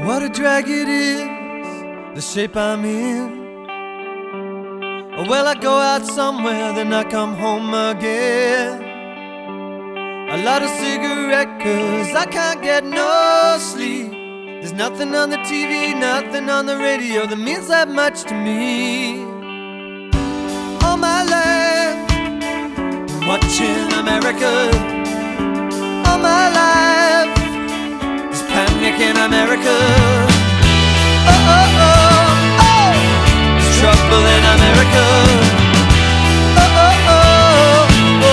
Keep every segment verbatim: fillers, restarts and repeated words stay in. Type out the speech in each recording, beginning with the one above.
What a drag it is, the shape I'm in. Well, I go out somewhere, then I come home again. A lot of cigarette, cause I can't get no sleep. There's nothing on the T V, nothing on the radio that means that much to me. All my life, watching America. All my life, there's panic in America. Oh, oh, oh, oh, there's trouble in America. Oh, oh, oh,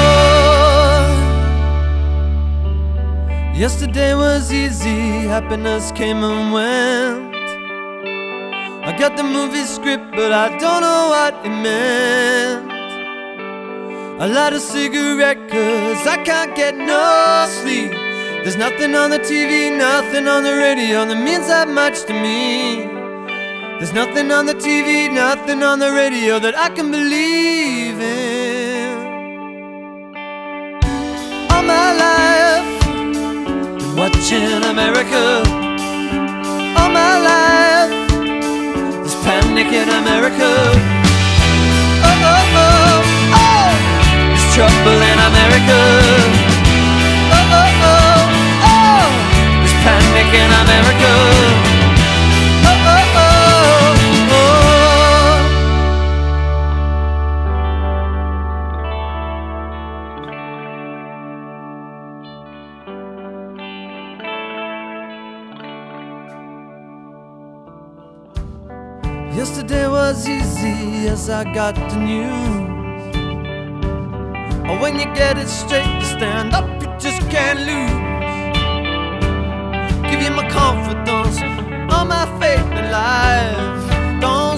oh. Yesterday was easy, happiness came and went. I got the movie script, but I don't know what it meant. A lot of cigarette, cause I can't get no sleep. There's nothing on the T V, nothing on the radio that means that much to me. There's nothing on the T V, nothing on the radio that I can believe in. All my life, watching America. All my life, there's panic in America. Oh, oh, oh, oh, there's trouble in America. Oh, oh, oh, oh, there's panic in America. Oh, oh, oh, yesterday was easy as I got the news. Oh, when you get it straight, you stand up, you just can't lose. Give you my confidence, all my faith in life. Don't